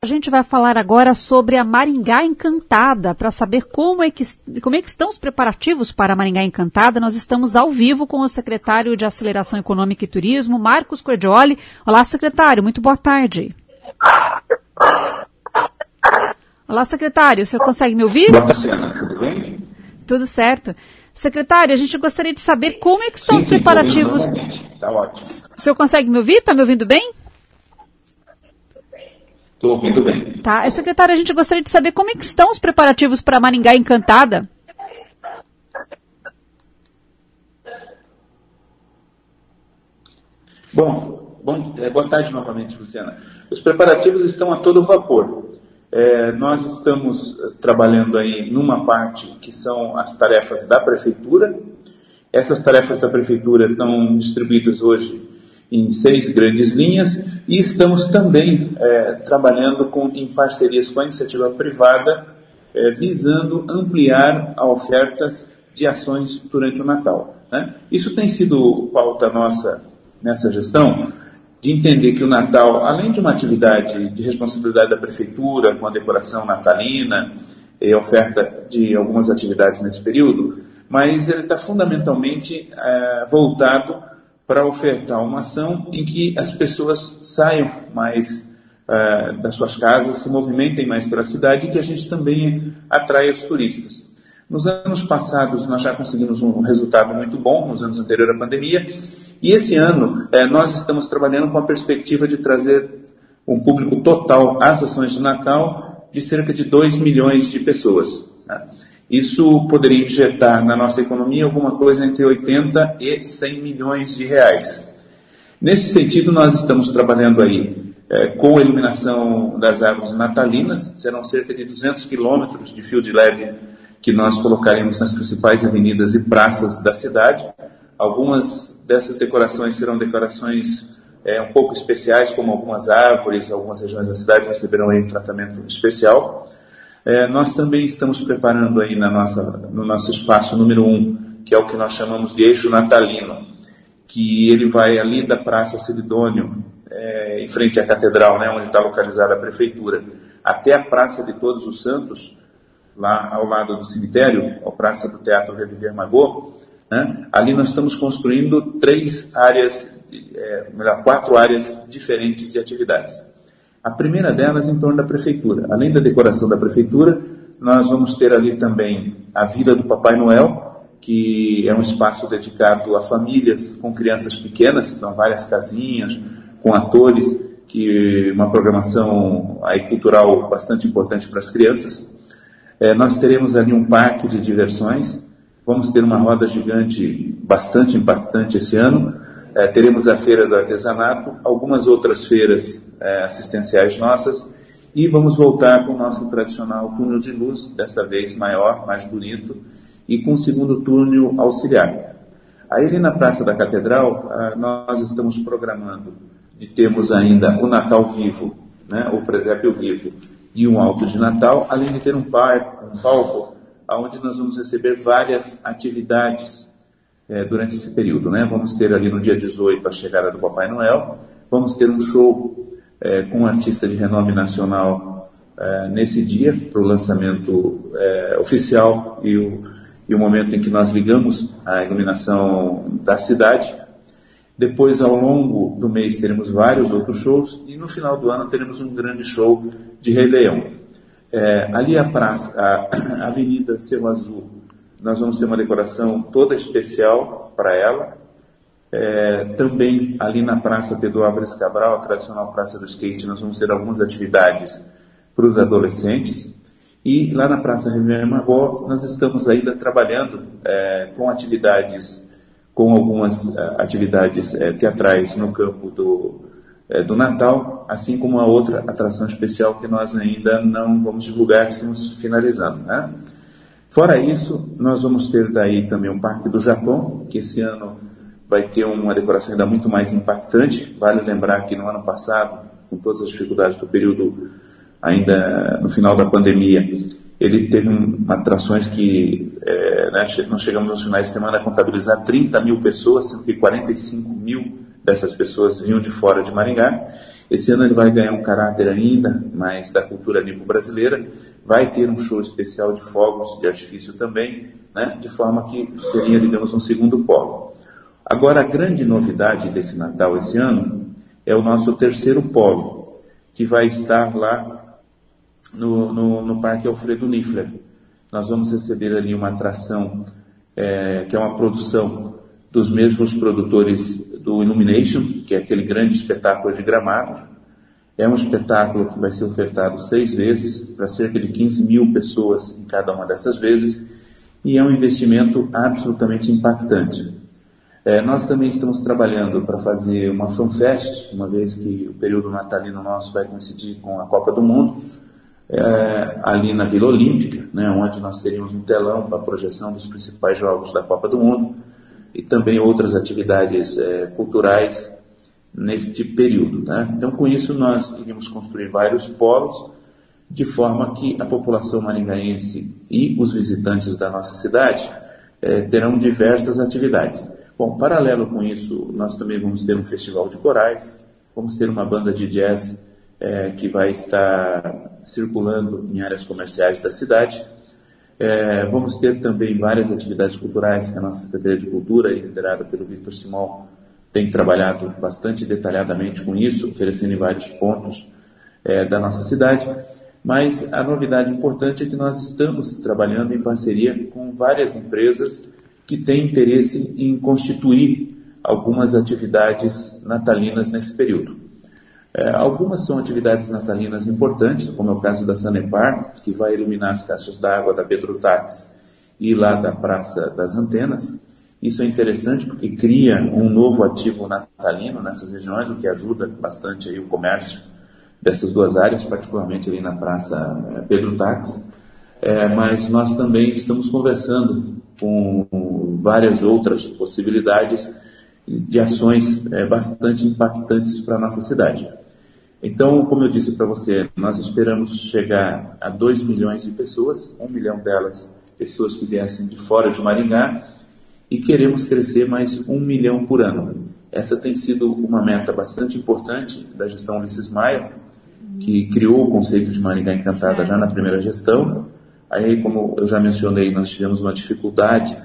A gente vai falar agora sobre a Maringá Encantada, para saber como é que estão os preparativos para a Maringá Encantada. Nós estamos ao vivo com o secretário de Aceleração Econômica e Turismo, Marcos Cordioli. Olá, secretário, muito boa tarde. Olá, secretário, o senhor consegue me ouvir? Boa tarde, Ana, tudo bem? Tudo certo. Secretário, a gente gostaria de saber como é que estão os preparativos. Está ótimo. O senhor consegue me ouvir? Está me ouvindo bem? Estou ouvindo bem. Tá. Secretário, a gente gostaria de saber como é que estão os preparativos para a Maringá Encantada. Boa tarde novamente, Luciana. Os preparativos estão a todo vapor. Nós estamos trabalhando aí numa parte que são as tarefas da Prefeitura. Essas tarefas da Prefeitura estão distribuídas hoje em 6 grandes linhas e estamos também trabalhando em parcerias com a iniciativa privada, visando ampliar a oferta de ações durante o Natal, né? Isso tem sido pauta nossa nessa gestão, de entender que o Natal, além de uma atividade de responsabilidade da Prefeitura, com a decoração natalina e oferta de algumas atividades nesse período, mas ele está fundamentalmente voltado para ofertar uma ação em que as pessoas saiam mais das suas casas, se movimentem mais pela cidade e que a gente também atraia os turistas. Nos anos passados, nós já conseguimos um resultado muito bom, nos anos anteriores à pandemia, e esse ano nós estamos trabalhando com a perspectiva de trazer um público total às ações de Natal de cerca de 2 milhões de pessoas, né? Isso poderia injetar na nossa economia alguma coisa entre 80 e 100 milhões de reais. Nesse sentido, nós estamos trabalhando aí com a iluminação das árvores natalinas. Serão cerca de 200 quilômetros de fio de LED que nós colocaremos nas principais avenidas e praças da cidade. Algumas dessas decorações serão decorações um pouco especiais, como algumas árvores, algumas regiões da cidade receberão aí um tratamento especial. Nós também estamos preparando aí no nosso espaço número 1, que é o que nós chamamos de eixo natalino, que ele vai ali da Praça Celidônio, em frente à Catedral, né, onde está localizada a Prefeitura, até a Praça de Todos os Santos, lá ao lado do cemitério, a Praça do Teatro Reviver Magô, né? Ali nós estamos construindo 4 áreas diferentes de atividades. A primeira delas em torno da Prefeitura. Além da decoração da Prefeitura, nós vamos ter ali também a Vila do Papai Noel, que é um espaço dedicado a famílias com crianças pequenas, são várias casinhas, com atores, uma programação aí cultural bastante importante para as crianças. Nós teremos ali um parque de diversões, vamos ter uma roda gigante bastante impactante esse ano. Teremos a Feira do Artesanato, algumas outras feiras assistenciais nossas, e vamos voltar com o nosso tradicional túnel de luz, dessa vez maior, mais bonito, e com o segundo túnel auxiliar. Aí ali na Praça da Catedral, nós estamos programando de termos ainda o Natal Vivo, né, o Presépio Vivo, e um alto de Natal, além de ter um palco, onde nós vamos receber várias atividades durante esse período, né? Vamos ter ali no dia 18 a chegada do Papai Noel, vamos ter um show com um artista de renome nacional nesse dia, para o lançamento oficial e o momento em que nós ligamos a iluminação da cidade. Depois, ao longo do mês, teremos vários outros shows e no final do ano teremos um grande show de Rei Leão. Ali a Avenida Cerro Azul, nós vamos ter uma decoração toda especial para ela. Também ali na Praça Pedro Álvares Cabral, a tradicional Praça do Skate, nós vamos ter algumas atividades para os adolescentes. E lá na Praça Reviver Magó, nós estamos ainda trabalhando com algumas atividades teatrais no campo do Natal, assim como uma outra atração especial que nós ainda não vamos divulgar, que estamos finalizando, né? Fora isso, nós vamos ter daí também um Parque do Japão, que esse ano vai ter uma decoração ainda muito mais impactante. Vale lembrar que no ano passado, com todas as dificuldades do período, ainda no final da pandemia, ele teve atrações que nós chegamos nos finais de semana a contabilizar 30 mil pessoas, sendo que 45 mil dessas pessoas vinham de fora de Maringá. Esse ano ele vai ganhar um caráter ainda mais da cultura nipo-brasileira, vai ter um show especial de fogos de artifício também, né? De forma que seria, digamos, um segundo polo. Agora, a grande novidade desse Natal esse ano é o nosso terceiro polo, que vai estar lá no Parque Alfredo Niffler. Nós vamos receber ali uma atração que é uma produção dos mesmos produtores do Illumination, que é aquele grande espetáculo de Gramado. É um espetáculo que vai ser ofertado 6 vezes, para cerca de 15 mil pessoas em cada uma dessas vezes, e é um investimento absolutamente impactante. Nós também estamos trabalhando para fazer uma FanFest, uma vez que o período natalino nosso vai coincidir com a Copa do Mundo, ali na Vila Olímpica, né, onde nós teríamos um telão para a projeção dos principais jogos da Copa do Mundo, e também outras atividades culturais neste período. Tá? Então, com isso, nós iríamos construir vários polos, de forma que a população maringaense e os visitantes da nossa cidade terão diversas atividades. Bom, paralelo com isso, nós também vamos ter um festival de corais, vamos ter uma banda de jazz que vai estar circulando em áreas comerciais da cidade. Vamos ter também várias atividades culturais que a nossa Secretaria de Cultura, liderada pelo Vitor Simão, tem trabalhado bastante detalhadamente com isso, oferecendo em vários pontos da nossa cidade. Mas a novidade importante é que nós estamos trabalhando em parceria com várias empresas que têm interesse em constituir algumas atividades natalinas nesse período. Algumas são atividades natalinas importantes, como é o caso da Sanepar, que vai iluminar as caixas d'água da Petrotax e lá da Praça das Antenas. Isso é interessante porque cria um novo ativo natalino nessas regiões, o que ajuda bastante aí o comércio dessas duas áreas, particularmente ali na Praça Petrotax. Mas nós também estamos conversando com várias outras possibilidades de ações bastante impactantes para a nossa cidade. Então, como eu disse para você, nós esperamos chegar a 2 milhões de pessoas, 1 milhão delas pessoas que viessem de fora de Maringá, e queremos crescer mais 1 milhão por ano. Essa tem sido uma meta bastante importante da gestão Ulisses Maia, que criou o conceito de Maringá Encantada já na primeira gestão. Aí, como eu já mencionei, nós tivemos uma dificuldade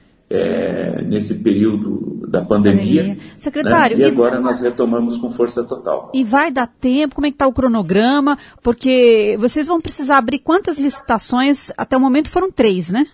nesse período da pandemia. Secretário, né? E agora nós retomamos com força total. E vai dar tempo? Como é que está o cronograma? Porque vocês vão precisar abrir quantas licitações? Até o momento foram 3, né?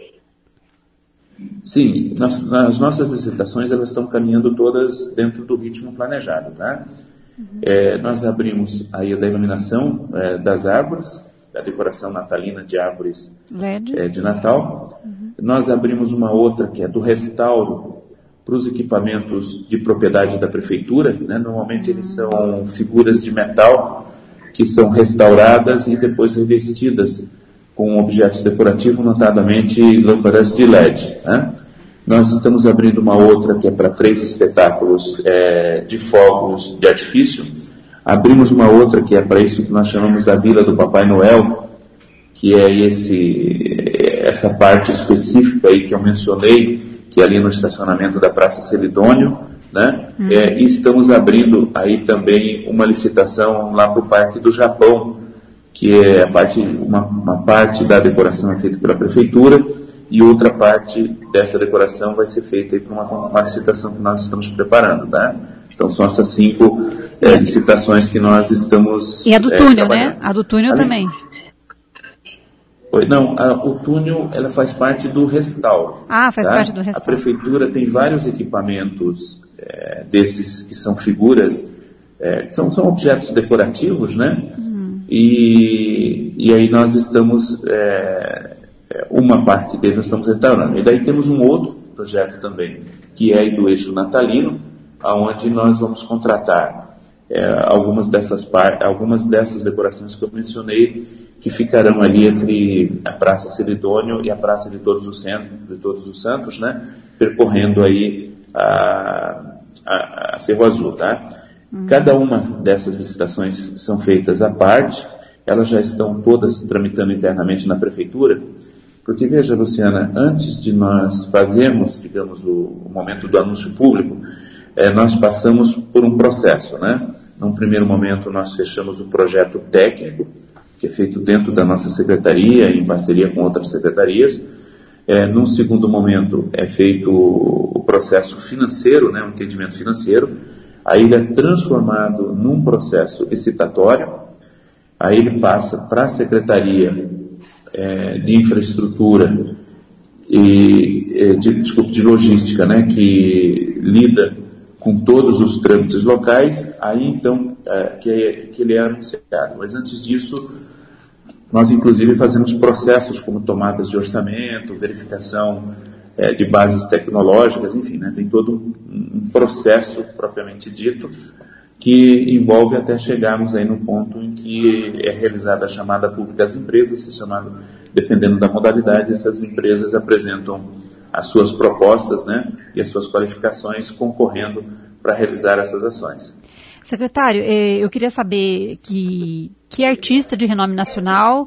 Sim, as nossas licitações elas estão caminhando todas dentro do ritmo planejado. Tá? Nós abrimos aí a da iluminação das árvores, da decoração natalina de árvores de Natal. Nós abrimos uma outra que é do restauro para os equipamentos de propriedade da prefeitura. Né? Normalmente eles são figuras de metal que são restauradas e depois revestidas com objetos decorativos, notadamente lâmpadas de LED. Né? Nós estamos abrindo uma outra que é para 3 espetáculos de fogos de artifício. Abrimos uma outra que é para isso que nós chamamos da Vila do Papai Noel, que é essa parte específica aí que eu mencionei, que é ali no estacionamento da Praça Celidônio, né? E estamos abrindo aí também uma licitação lá para o Parque do Japão, que é uma parte da decoração é feita pela prefeitura e outra parte dessa decoração vai ser feita aí por uma licitação que nós estamos preparando, tá? Então são essas 5 licitações que nós estamos E a do túnel, né? A do túnel também. Não, o túnel ela faz parte do restauro. Faz parte do restauro. A prefeitura tem vários equipamentos desses que são figuras, são objetos decorativos, né? E aí nós estamos, uma parte deles nós estamos restaurando. E daí temos um outro projeto também, que é do eixo natalino, onde nós vamos contratar algumas dessas decorações que eu mencionei, que ficarão ali entre a Praça Celidônio e a Praça de Todos os Santos, né? Percorrendo aí a Cerro Azul, tá? Cada uma dessas licitações são feitas à parte, elas já estão todas tramitando internamente na prefeitura, porque veja, Luciana, antes de nós fazermos, digamos, o momento do anúncio público, nós passamos por um processo, né? Num primeiro momento, nós fechamos o projeto técnico, que é feito dentro da nossa secretaria, em parceria com outras secretarias. Num segundo momento, é feito o processo financeiro, né, o entendimento financeiro. Aí ele é transformado num processo licitatório. Aí ele passa para a Secretaria de Infraestrutura de Logística, né, que lida com todos os trâmites locais. Aí então que ele é anunciado. Mas antes disso, nós inclusive fazemos processos como tomadas de orçamento, verificação de bases tecnológicas, enfim, né, tem todo um processo propriamente dito que envolve até chegarmos aí no ponto em que é realizada a chamada pública às empresas, dependendo da modalidade, essas empresas apresentam as suas propostas, né, e as suas qualificações concorrendo para realizar essas ações. Secretário, eu queria saber que artista de renome nacional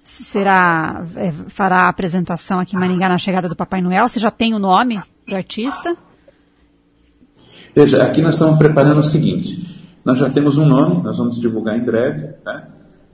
fará a apresentação aqui em Maringá na chegada do Papai Noel. Você já tem o nome do artista? Veja, aqui nós estamos preparando o seguinte, nós já temos um nome, nós vamos divulgar em breve, tá?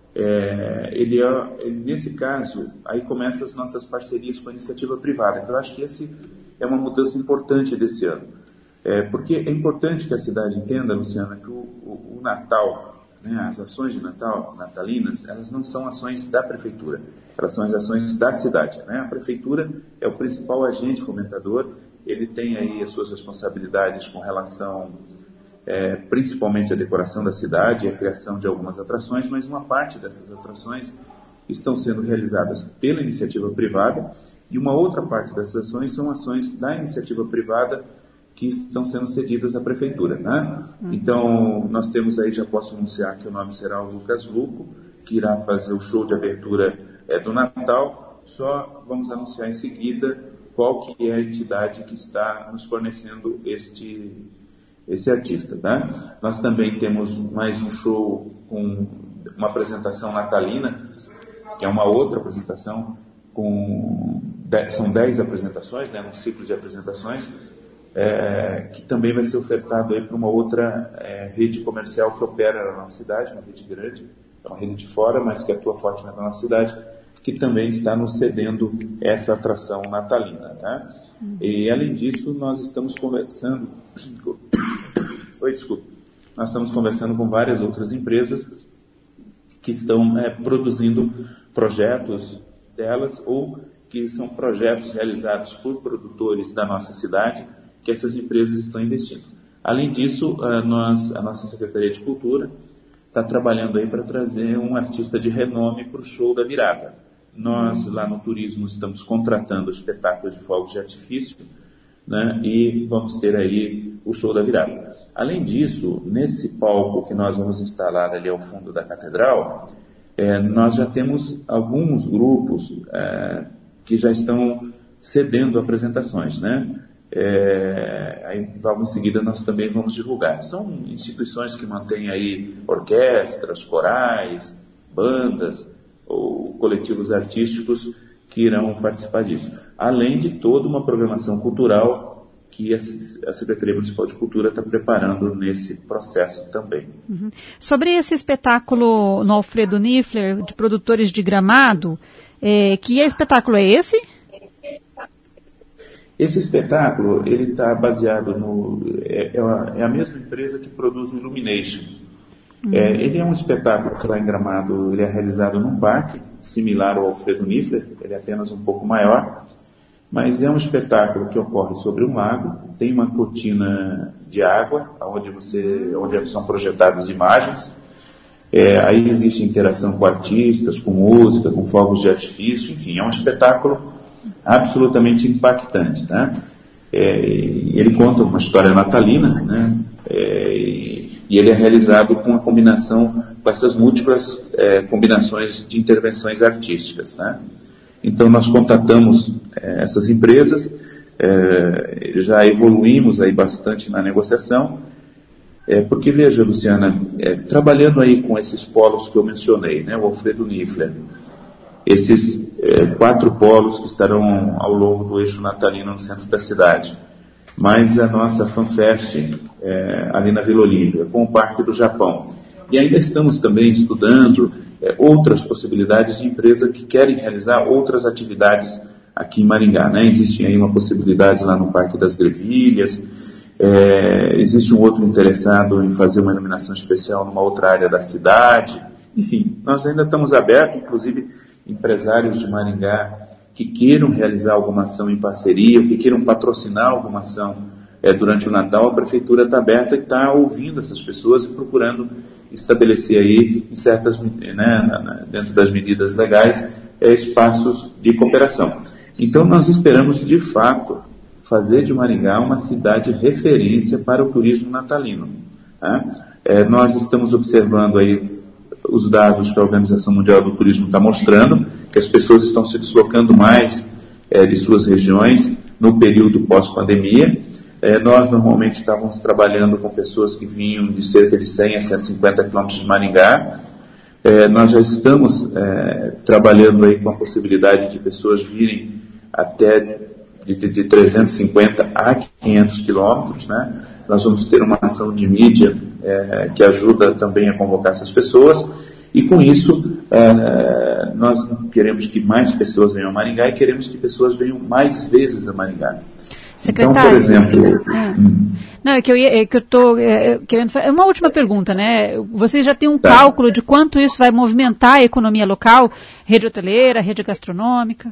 Nesse caso, aí começam as nossas parcerias com a iniciativa privada, que eu acho que esse é uma mudança importante desse ano. Porque é importante que a cidade entenda, Luciana, que o Natal, né, as ações de Natal, natalinas, elas não são ações da Prefeitura, elas são as ações da cidade, né? A Prefeitura é o principal agente fomentador, ele tem aí as suas responsabilidades com relação principalmente à decoração da cidade e a criação de algumas atrações, mas uma parte dessas atrações estão sendo realizadas pela iniciativa privada e uma outra parte dessas ações são ações da iniciativa privada que estão sendo cedidas à Prefeitura, né? Então, nós temos aí, já posso anunciar que o nome será o Lucas Luco, que irá fazer o show de abertura do Natal. Só vamos anunciar em seguida qual que é a entidade que está nos fornecendo esse artista, tá? Nós também temos mais um show com uma apresentação natalina, que é uma outra apresentação, são 10 apresentações, né, um ciclo de apresentações, que também vai ser ofertado aí para uma outra rede comercial que opera na nossa cidade, uma rede grande, é uma rede de fora, mas que atua fortemente na nossa cidade, que também está nos cedendo essa atração natalina, tá? E além disso, nós estamos conversando nós estamos conversando com várias outras empresas que estão produzindo projetos delas ou que são projetos realizados por produtores da nossa cidade que essas empresas estão investindo. Além disso, a nossa Secretaria de Cultura está trabalhando aí para trazer um artista de renome para o show da virada. Nós, lá no turismo, estamos contratando espetáculos de fogos de artifício, né, e vamos ter aí o show da virada. Além disso, nesse palco que nós vamos instalar ali ao fundo da catedral, nós já temos alguns grupos que já estão cedendo apresentações, né? Aí logo em seguida nós também vamos divulgar. São instituições que mantêm aí orquestras, corais, bandas ou coletivos artísticos que irão participar disso. Além de toda uma programação cultural que a Secretaria Municipal de Cultura está preparando nesse processo também. Uhum. Sobre esse espetáculo no Alfredo Niffler, de produtores de Gramado, que espetáculo é esse? Esse espetáculo, ele está baseado é a mesma empresa que produz o Illumination. Ele é um espetáculo que lá em Gramado, ele é realizado num parque, similar ao Alfredo Niffler, ele é apenas um pouco maior, mas é um espetáculo que ocorre sobre um lago, tem uma cortina de água, onde são projetadas imagens, aí existe interação com artistas, com música, com fogos de artifício, enfim, é um espetáculo absolutamente impactante, né? Ele conta uma história natalina, né? E ele é realizado com a combinação, com essas múltiplas combinações de intervenções artísticas, né? Então nós contatamos essas empresas, já evoluímos aí bastante na negociação, porque veja, Luciana, trabalhando aí com esses polos que eu mencionei, né? O Alfredo Niffler, esses 4 polos que estarão ao longo do eixo natalino no centro da cidade, mais a nossa FanFest ali na Vila Olímpia, com o Parque do Japão. E ainda estamos também estudando outras possibilidades de empresas que querem realizar outras atividades aqui em Maringá, né? Existe aí uma possibilidade lá no Parque das Grevilhas, existe um outro interessado em fazer uma iluminação especial numa outra área da cidade. Enfim, nós ainda estamos abertos, inclusive empresários de Maringá que queiram realizar alguma ação em parceria, que queiram patrocinar alguma ação durante o Natal, a Prefeitura está aberta e está ouvindo essas pessoas e procurando estabelecer aí, em certas, dentro das medidas legais, espaços de cooperação. Então, nós esperamos, de fato, fazer de Maringá uma cidade referência para o turismo natalino. Tá? Nós estamos observando aí os dados que a Organização Mundial do Turismo está mostrando, que as pessoas estão se deslocando mais de suas regiões no período pós-pandemia. Nós normalmente estávamos trabalhando com pessoas que vinham de cerca de 100 a 150 quilômetros de Maringá. Nós já estamos trabalhando aí com a possibilidade de pessoas virem até de 350 a 500 quilômetros, né? Nós vamos ter uma ação de mídia que ajuda também a convocar essas pessoas, e com isso nós queremos que mais pessoas venham a Maringá e queremos que pessoas venham mais vezes a Maringá. Secretário, então, por exemplo... Não, é que eu estou querendo fazer uma última pergunta, né? Vocês já têm um cálculo de quanto isso vai movimentar a economia local, rede hoteleira, rede gastronômica?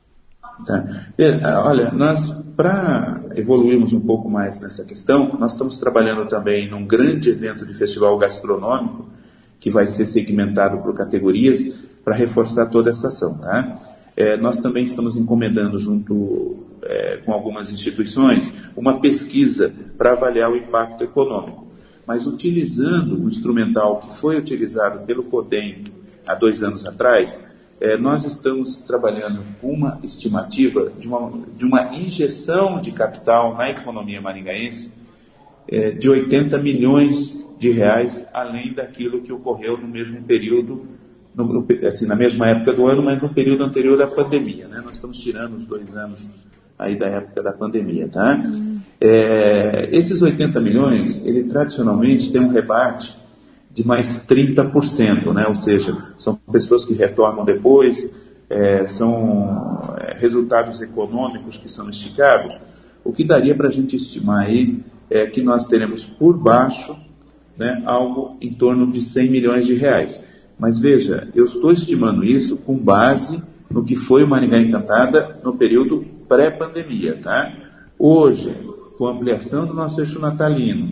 Tá. Olha, nós, para evoluirmos um pouco mais nessa questão, nós estamos trabalhando também num grande evento de festival gastronômico, que vai ser segmentado por categorias, para reforçar toda essa ação. Tá? Nós também estamos encomendando, junto com algumas instituições, uma pesquisa para avaliar o impacto econômico, mas utilizando o instrumental que foi utilizado pelo CODEM há 2 anos atrás. Nós estamos trabalhando com uma estimativa de uma injeção de capital na economia maringaense de 80 milhões de reais, além daquilo que ocorreu no mesmo período, na mesma época do ano, mas no período anterior à pandemia. Né? Nós estamos tirando os 2 anos aí da época da pandemia. Tá? Esses 80 milhões, ele tradicionalmente tem um rebate de mais 30%, né? Ou seja, são pessoas que retornam depois, são resultados econômicos que são esticados. O que daria para a gente estimar aí é que nós teremos por baixo, né, algo em torno de 100 milhões de reais. Mas veja, eu estou estimando isso com base no que foi o Maringá Encantada no período pré-pandemia. Tá? Hoje, com a ampliação do nosso eixo natalino,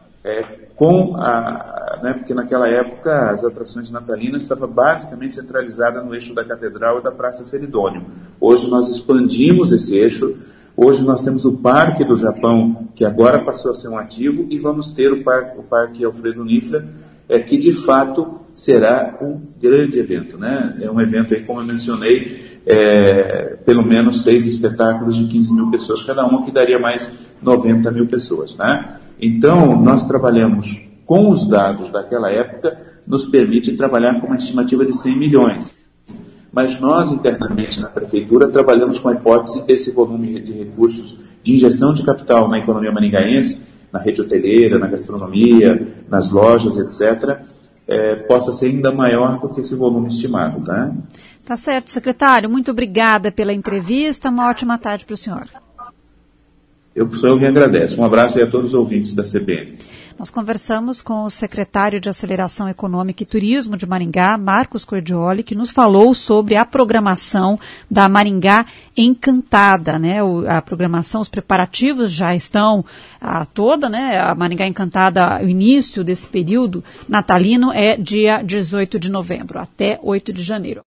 porque naquela época as atrações natalinas estavam basicamente centralizadas no eixo da Catedral e da Praça Seridônio. Hoje nós expandimos esse eixo, hoje nós temos o Parque do Japão, que agora passou a ser um ativo, e vamos ter o Parque Alfredo Nifra, que de fato será um grande evento. Né? É um evento, aí, como eu mencionei, pelo menos 6 espetáculos de 15 mil pessoas cada um, que daria mais 90 mil pessoas. Né? Então, nós trabalhamos com os dados daquela época, nos permite trabalhar com uma estimativa de 100 milhões. Mas nós, internamente na Prefeitura, trabalhamos com a hipótese desse volume de recursos de injeção de capital na economia maringaense, na rede hoteleira, na gastronomia, nas lojas, etc., possa ser ainda maior do que esse volume estimado. Tá? Tá certo, secretário. Muito obrigada pela entrevista. Uma ótima tarde para o senhor. Sou eu que agradeço. Um abraço aí a todos os ouvintes da CBN. Nós conversamos com o secretário de Aceleração Econômica e Turismo de Maringá, Marcos Cordioli, que nos falou sobre a programação da Maringá Encantada, né? A programação, os preparativos já estão toda, né? A Maringá Encantada, o início desse período natalino é dia 18 de novembro, até 8 de janeiro.